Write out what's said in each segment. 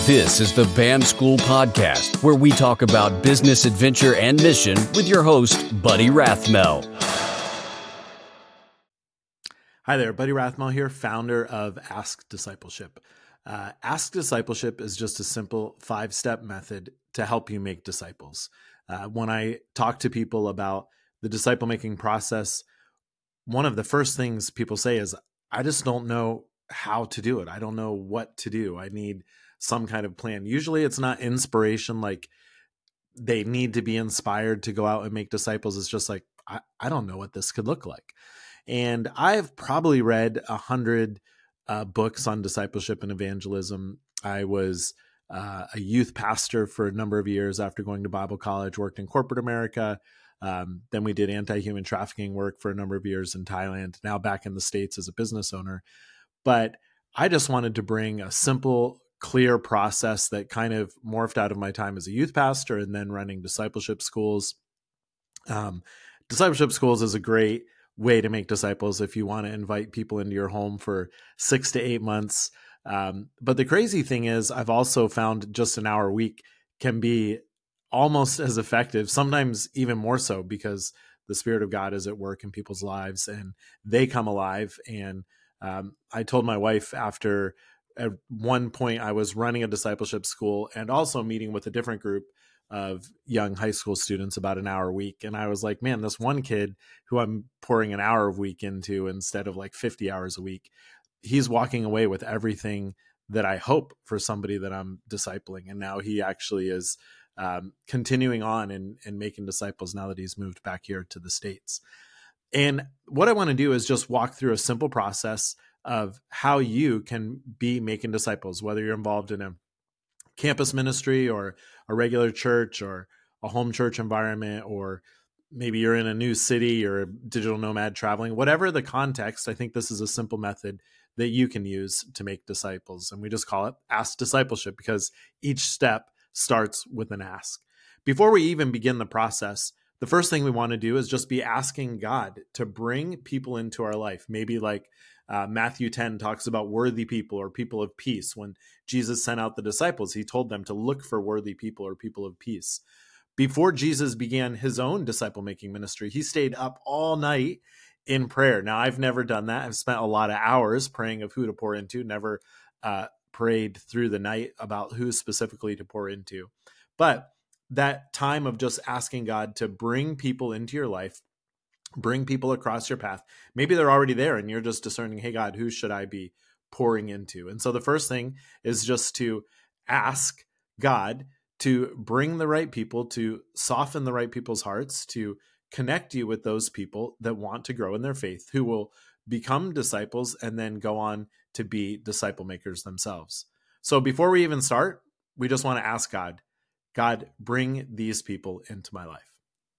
This is the BAM School Podcast, where we talk about business adventure and mission with your host, Buddy Rathmel. Hi there, Buddy Rathmel here, founder of Ask Discipleship. Ask Discipleship is just a simple 5-step method to help you make disciples. When I talk to people about the disciple-making process, one of the first things people say is, I just don't know how to do it. I don't know what to do. I need some kind of plan. Usually it's not inspiration, like they need to be inspired to go out and make disciples. It's just like, I don't know what this could look like. And I've probably read 100 books on discipleship and evangelism. I was a youth pastor for a number of years after going to Bible college, worked in corporate America. Then we did anti-human trafficking work for a number of years in Thailand, now back in the States as a business owner. But I just wanted to bring a simple, clear process that kind of morphed out of my time as a youth pastor and then running discipleship schools. Discipleship schools is a great way to make disciples if you want to invite people into your home for 6 to 8 months. But the crazy thing is, I've also found just an hour a week can be almost as effective, sometimes even more so, because the Spirit of God is at work in people's lives and they come alive. And I told my wife after at one point I was running a discipleship school and also meeting with a different group of young high school students about an hour a week. And I was like, man, this one kid who I'm pouring an hour a week into instead of like 50 hours a week, he's walking away with everything that I hope for somebody that I'm discipling. And now he actually is continuing on and making disciples now that he's moved back here to the States. And what I want to do is just walk through a simple process of how you can be making disciples, whether you're involved in a campus ministry or a regular church or a home church environment, or maybe you're in a new city or a digital nomad traveling, whatever the context. I think this is a simple method that you can use to make disciples. And we just call it Ask Discipleship because each step starts with an ask. Before we even begin the process, the first thing we want to do is just be asking God to bring people into our life. Maybe like Matthew 10 talks about worthy people or people of peace. When Jesus sent out the disciples, he told them to look for worthy people or people of peace. Before Jesus began his own disciple-making ministry, he stayed up all night in prayer. Now, I've never done that. I've spent a lot of hours praying of who to pour into, never prayed through the night about who specifically to pour into. But that time of just asking God to bring people into your life, bring people across your path. Maybe they're already there and you're just discerning, hey, God, who should I be pouring into? And so the first thing is just to ask God to bring the right people, to soften the right people's hearts, to connect you with those people that want to grow in their faith, who will become disciples and then go on to be disciple makers themselves. So before we even start, we just want to ask God, bring these people into my life.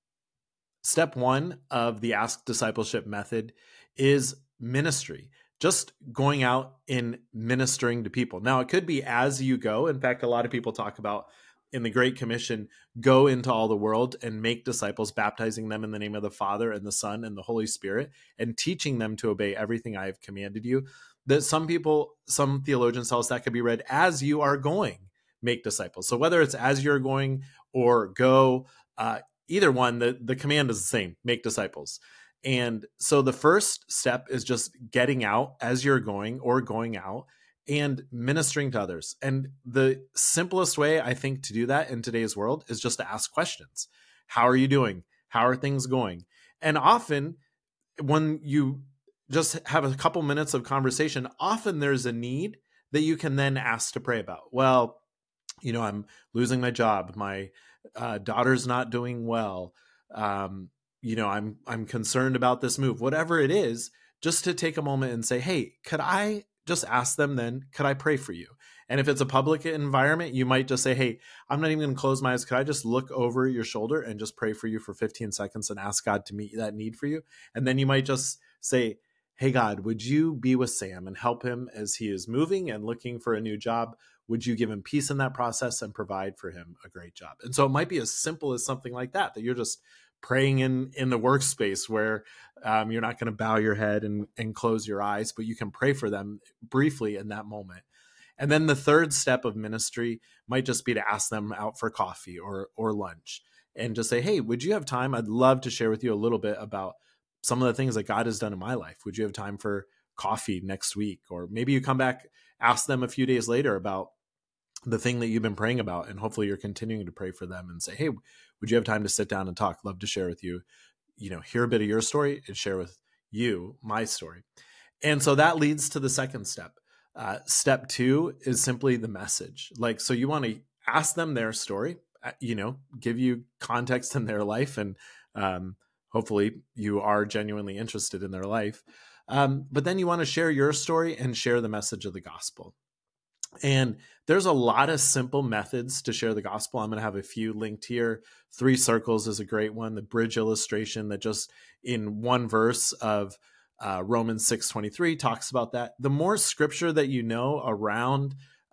Step one of the Ask Discipleship method is ministry, just going out and ministering to people. Now, it could be as you go. In fact, a lot of people talk about in the Great Commission, go into all the world and make disciples, baptizing them in the name of the Father and the Son and the Holy Spirit, and teaching them to obey everything I have commanded you. That some theologians tell us that could be read as you are going, make disciples. So whether it's as you're going or go, either one, the command is the same, make disciples. And so the first step is just getting out as you're going or going out and ministering to others. And the simplest way, I think, to do that in today's world is just to ask questions. How are you doing? How are things going? And often when you just have a couple minutes of conversation, often there's a need that you can then ask to pray about. Well, I'm losing my job. My daughter's not doing well. I'm concerned about this move, whatever it is, just to take a moment and say, hey, could I just ask them then, could I pray for you? And if it's a public environment, you might just say, hey, I'm not even going to close my eyes. Could I just look over your shoulder and just pray for you for 15 seconds and ask God to meet that need for you? And then you might just say, hey, God, would you be with Sam and help him as he is moving and looking for a new job? Would you give him peace in that process and provide for him a great job? And so it might be as simple as something like that you're just praying in the workspace where you're not going to bow your head and close your eyes, but you can pray for them briefly in that moment. And then the third step of ministry might just be to ask them out for coffee or lunch and just say, hey, would you have time? I'd love to share with you a little bit about some of the things that God has done in my life. Would you have time for coffee next week? Or maybe you come back, ask them a few days later about the thing that you've been praying about, and hopefully you're continuing to pray for them and say, hey, would you have time to sit down and talk? Love to share with you, hear a bit of your story and share with you my story. And so that leads to the second step. Step 2 is simply the message. So you want to ask them their story, give you context in their life, and hopefully you are genuinely interested in their life. But then you want to share your story and share the message of the gospel. And there's a lot of simple methods to share the gospel. I'm going to have a few linked here. 3 circles is a great one. The bridge illustration that just in one verse of Romans 6:23 talks about that. The more scripture that you know around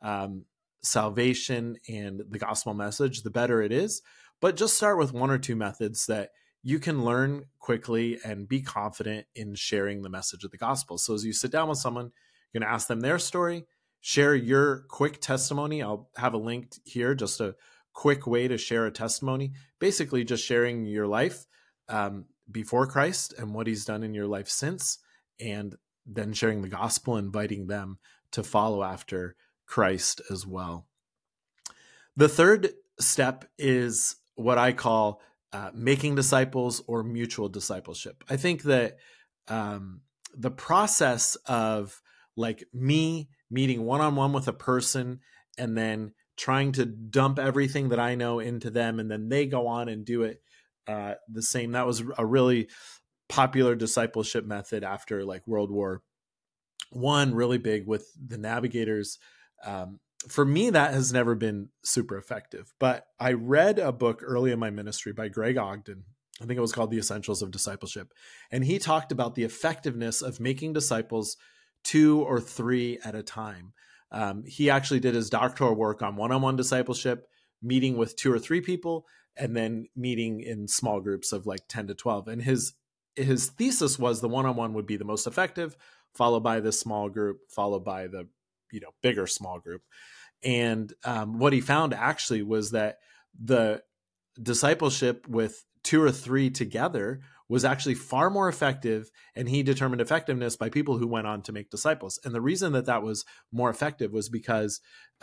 salvation and the gospel message, the better it is. But just start with 1 or 2 methods that you can learn quickly and be confident in sharing the message of the gospel. So as you sit down with someone, you're going to ask them their story, share your quick testimony. I'll have a link here, just a quick way to share a testimony. Basically just sharing your life before Christ and what he's done in your life since, and then sharing the gospel, inviting them to follow after Christ as well. The third step is what I call making disciples or mutual discipleship. I think that the process of me meeting one-on-one with a person and then trying to dump everything that I know into them, and then they go on and do it the same. That was a really popular discipleship method after World War I, really big with the navigators. For me, that has never been super effective. But I read a book early in my ministry by Greg Ogden. I think it was called The Essentials of Discipleship. And he talked about the effectiveness of making disciples 2 or 3 at a time. He actually did his doctoral work on one-on-one discipleship, meeting with 2 or 3 people, and then meeting in small groups of 10 to 12. And his thesis was the one-on-one would be the most effective, followed by the small group, followed by the bigger small group. And what he found actually was that the discipleship with 2 or 3 together was actually far more effective, and he determined effectiveness by people who went on to make disciples. And the reason that was more effective was because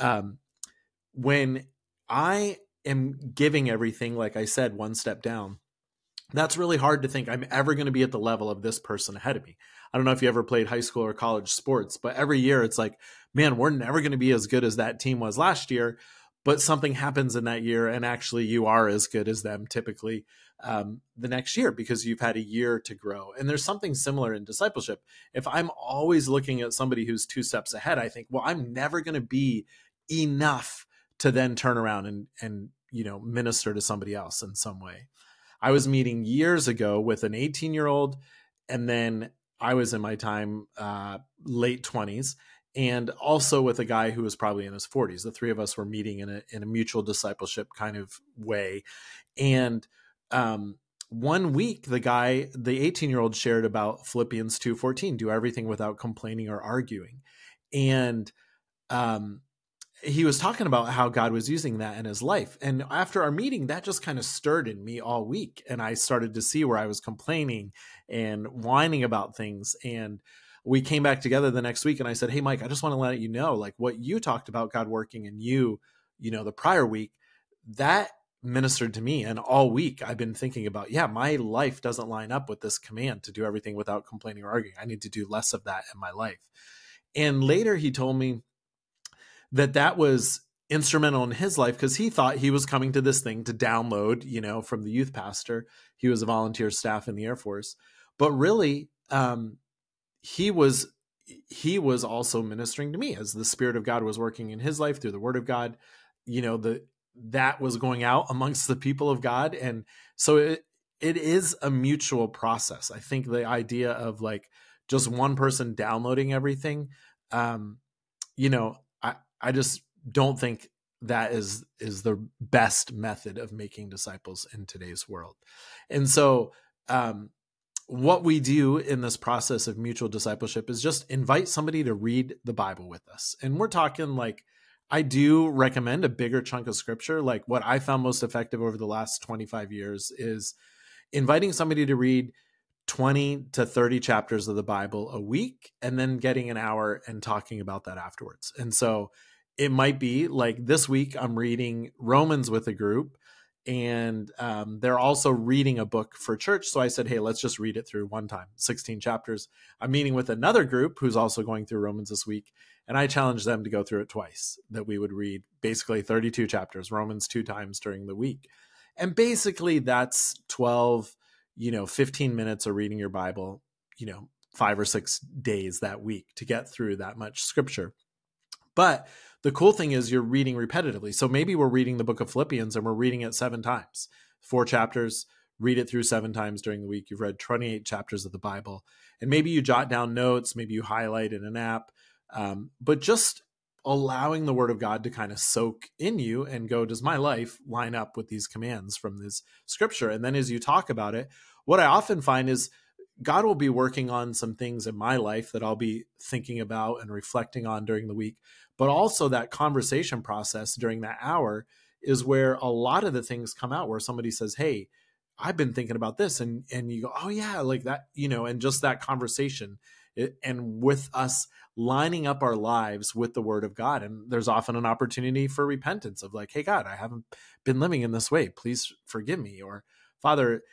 when I am giving everything, like I said, one step down, that's really hard to think I'm ever going to be at the level of this person ahead of me. I don't know if you ever played high school or college sports, but every year it's man, we're never going to be as good as that team was last year. But something happens in that year, and actually you are as good as them typically the next year because you've had a year to grow. And there's something similar in discipleship. If I'm always looking at somebody who's 2 steps ahead, I think, well, I'm never going to be enough to then turn around and minister to somebody else in some way. I was meeting years ago with an 18-year-old, and then I was in my time late 20s, and also with a guy who was probably in his 40s. The 3 of us were meeting in a mutual discipleship kind of way. And one week, the 18-year-old shared about Philippians 2:14, do everything without complaining or arguing. And he was talking about how God was using that in his life. And after our meeting, that just kind of stirred in me all week. And I started to see where I was complaining and whining about things. And we came back together the next week, and I said, hey, Mike, I just want to let you know, what you talked about God working in you, the prior week, that ministered to me. And all week I've been thinking about, my life doesn't line up with this command to do everything without complaining or arguing. I need to do less of that in my life. And later he told me that was instrumental in his life because he thought he was coming to this thing to download, from the youth pastor. He was a volunteer staff in the Air Force. But really, he was also ministering to me as the Spirit of God was working in his life through the Word of God. That was going out amongst the people of God. And so it is a mutual process. I think the idea of just one person downloading everything, I just don't think that is the best method of making disciples in today's world. And so what we do in this process of mutual discipleship is just invite somebody to read the Bible with us. And we're talking like, I do recommend a bigger chunk of scripture. Like what I found most effective over the last 25 years is inviting somebody to read 20 to 30 chapters of the Bible a week, and then getting an hour and talking about that afterwards. And so it might be like this week, I'm reading Romans with a group, and they're also reading a book for church. So I said, hey, let's just read it through one time, 16 chapters. I'm meeting with another group who's also going through Romans this week, and I challenged them to go through it twice, that we would read basically 32 chapters, Romans 2 times during the week. And basically that's 12, 15 minutes of reading your Bible, 5 or 6 days that week to get through that much scripture. But the cool thing is you're reading repetitively. So maybe we're reading the book of Philippians and we're reading it 7 times, 4 chapters, read it through 7 times during the week. You've read 28 chapters of the Bible, and maybe you jot down notes, maybe you highlight in an app, but just allowing the word of God to kind of soak in you and go, does my life line up with these commands from this scripture? And then as you talk about it, what I often find is God will be working on some things in my life that I'll be thinking about and reflecting on during the week. But also that conversation process during that hour is where a lot of the things come out, where somebody says, hey, I've been thinking about this. And you go, oh yeah, like that, and just that conversation. And with us lining up our lives with the word of God. And there's often an opportunity for repentance of like, hey, God, I haven't been living in this way. Please forgive me. Or Father,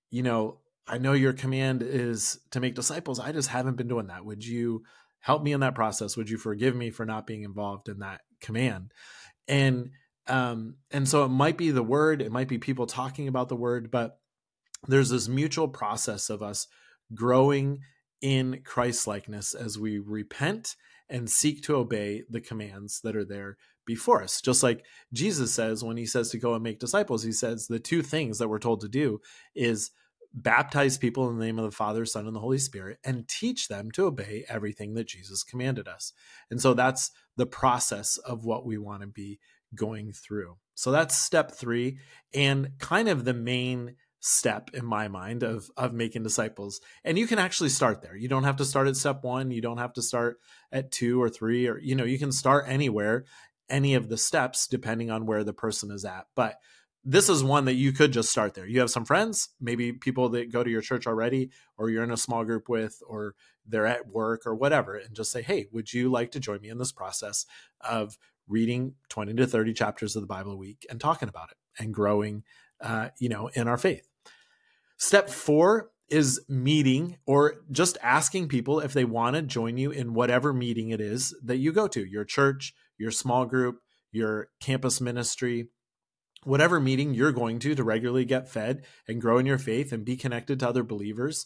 I know your command is to make disciples. I just haven't been doing that. Would you help me in that process? Would you forgive me for not being involved in that command? And so it might be the word, it might be people talking about the word, but there's this mutual process of us growing in Christ-likeness as we repent and seek to obey the commands that are there before us. Just like Jesus says, when he says to go and make disciples, he says the 2 things that we're told to do is baptize people in the name of the Father, Son, and the Holy Spirit, and teach them to obey everything that Jesus commanded us. And so that's the process of what we want to be going through. So that's step 3, and kind of the main step in my mind of making disciples. And you can actually start there. You don't have to start at step 1. You don't have to start at 2 or 3, or, you can start anywhere, any of the steps, depending on where the person is at. But this is one that you could just start there. You have some friends, maybe people that go to your church already, or you're in a small group with, or they're at work or whatever, and just say, hey, would you like to join me in this process of reading 20 to 30 chapters of the Bible a week and talking about it and growing, in our faith? Step 4 is meeting, or just asking people if they want to join you in whatever meeting it is that you go to, your church, your small group, your campus ministry, whatever meeting you're going to regularly get fed and grow in your faith and be connected to other believers.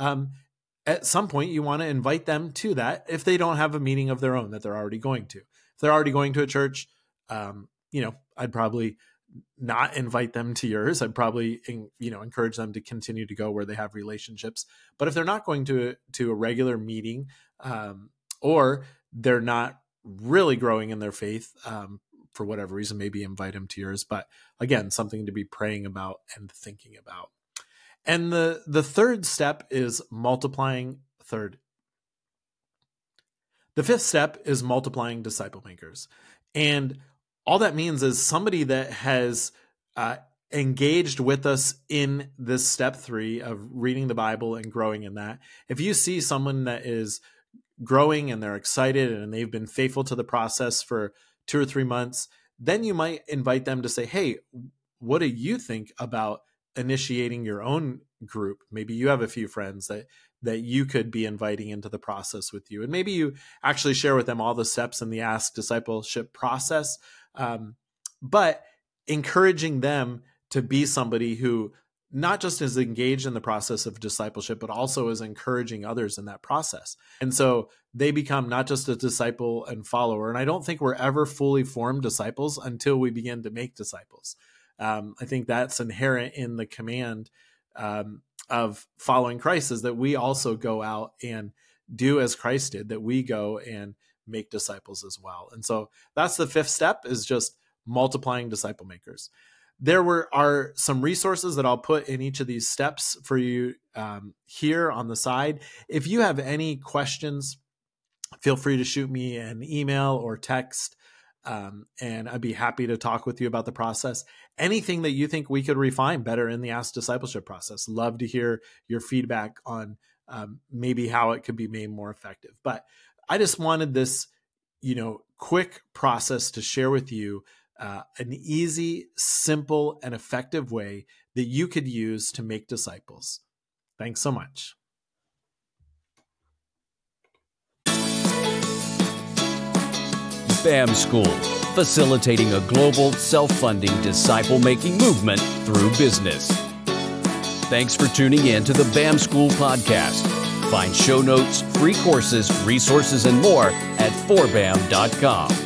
At some point, you want to invite them to that if they don't have a meeting of their own that they're already going to. If they're already going to a church, I'd probably not invite them to yours. I'd probably, encourage them to continue to go where they have relationships. But if they're not going to a regular meeting, or they're not really growing in their faith, for whatever reason, maybe invite them to yours. But again, something to be praying about and thinking about. And the third step is multiplying. The 5th step is multiplying disciple makers. And all that means is somebody that has engaged with us in this step 3 of reading the Bible and growing in that. If you see someone that is growing and they're excited and they've been faithful to the process for 2 or 3 months, then you might invite them to say, hey, what do you think about initiating your own group? Maybe you have a few friends that you could be inviting into the process with you. And maybe you actually share with them all the steps in the Ask Discipleship process, but encouraging them to be somebody who not just is engaged in the process of discipleship, but also is encouraging others in that process. And so they become not just a disciple and follower. And I don't think we're ever fully formed disciples until we begin to make disciples. I think that's inherent in the command of following Christ, is that we also go out and do as Christ did, that we go and make disciples as well. And so that's the 5th step, is just multiplying disciple makers. There are some resources that I'll put in each of these steps for you here on the side. If you have any questions, feel free to shoot me an email or text, and I'd be happy to talk with you about the process. Anything that you think we could refine better in the Ask Discipleship process. Love to hear your feedback on maybe how it could be made more effective. But I just wanted this, quick process to share with you an easy, simple, and effective way that you could use to make disciples. Thanks so much. BAM School, facilitating a global, self-funding, disciple-making movement through business. Thanks for tuning in to the BAM School podcast. Find show notes, free courses, resources, and more at forbam.com.